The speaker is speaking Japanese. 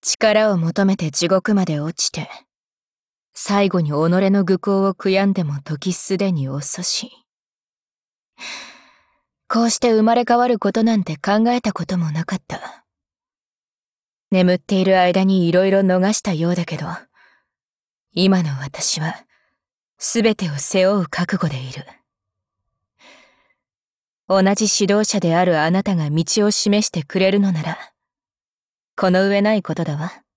力を求めて地獄まで落ちて、最後に己の愚行を悔やんでも時すでに遅し。こうして生まれ変わることなんて考えたこともなかった。眠っている間にいろいろ逃したようだけど、今の私はすべてを背負う覚悟でいる。同じ指導者であるあなたが道を示してくれるのなら、この上ないことだわ。